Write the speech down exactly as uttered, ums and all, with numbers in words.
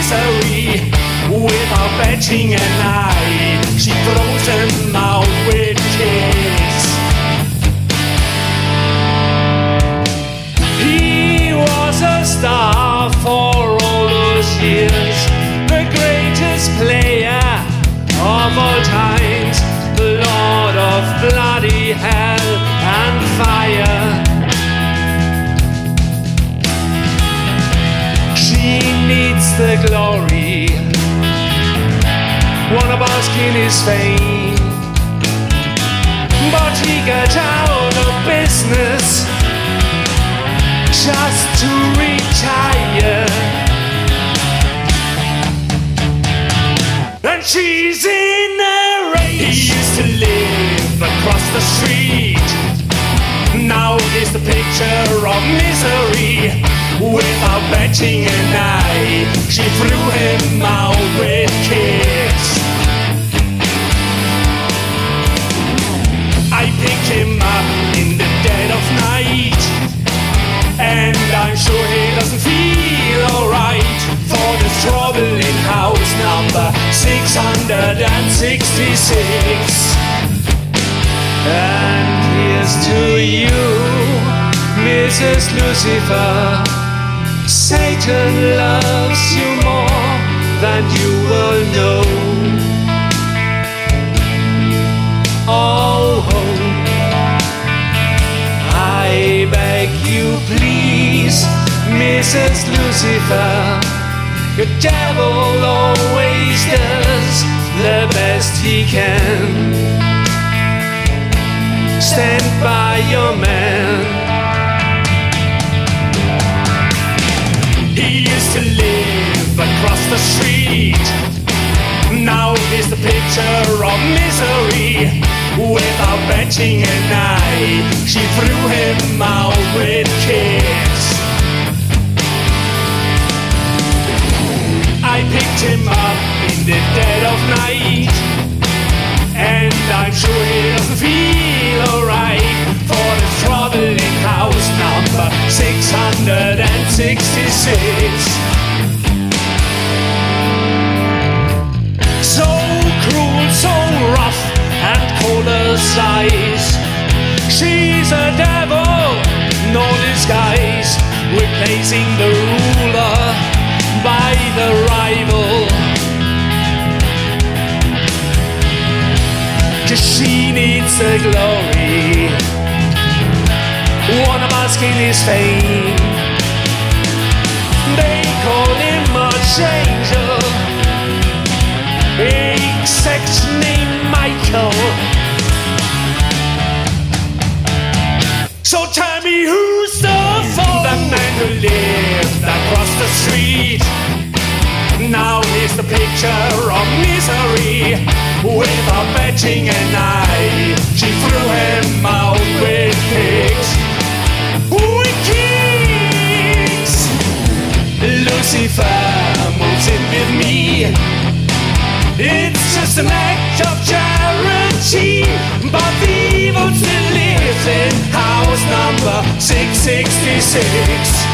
misery. Without batting an eye, she throws him out with kicks. He was a star for all those years, the greatest player of all times, the Lord of bloody hell and fire. She needs the glory, wanna bask in his fame, but he got out of business just to retire. And she's in a race. He used to live across the street. Now here's the picture of misery. Without batting an eye, she threw him out with kicks. I picked him up in the dead of night, and I'm sure he doesn't feel alright. For there's trouble in house number six hundred sixty-six. And here's to you, Missus Lucifer. Satan loves you more than you will know. Oh, I beg you please, Missus Lucifer. Your devil always does the best he can. Stand by your man. He used to live across the street. Now here's the picture of misery. Without batting an eye, she threw him out with kicks. I picked him up in the dead of night, and I'm sure he doesn't feel alright. For the trouble in house number six hundred sixty-six. So cruel, so rough and cold as ice. She's a devil, no disguise, replacing the ruler by the rival. 'Cause she needs the glory, wanna bask in his fame. They call him a changer, except named Michael. So tell me who's the fool? The man who lived across the street. Now here's the picture of misery. Without batting an eye, she threw him out with kicks. With kicks! Lucifer moves in with me. It's just an act of charity, but the evil still lives in house number six sixty-six.